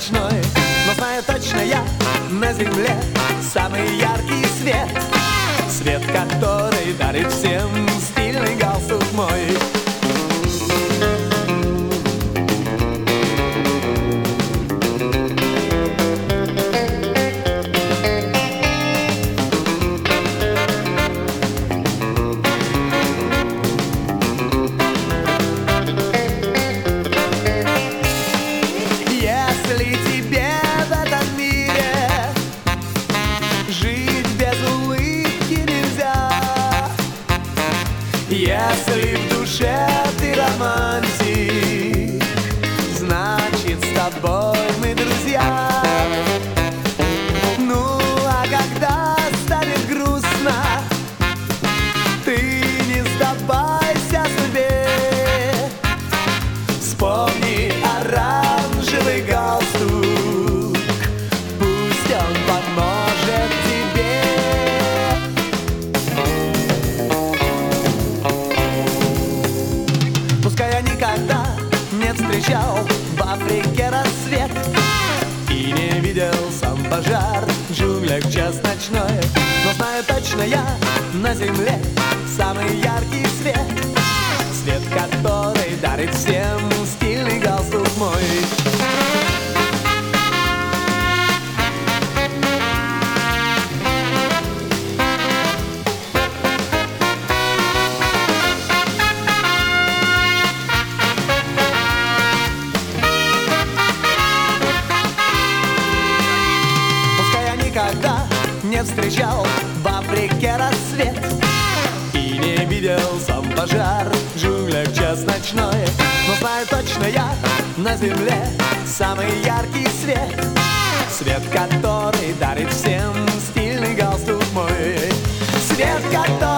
ночной. Но знаю точно я на земле самый яркий свет, свет, который дарит всем стильный галстук мой. Если тебе в этом мире жить без улыбки нельзя, если в душе ты романтик, значит с тобой мы друзья. Ну а когда станет грустно, ты не сдавайся судьбе. Вспомни оранжевый галстук, пусть он поможет тебе. Пускай я никогда не встречал в Африке рассвет и не видел сам пожар в джунглях в час ночной, но знаю точно я на земле самый яркий свет, свет, который дарит всем стильный галстук мой. Пускай я никогда не встречал в Африке рассвет и не видел сам пожар в джунглях в час ночной, но знаю точно я на земле самый яркий свет, свет, который дарит всем стильный галстук мой, свет, который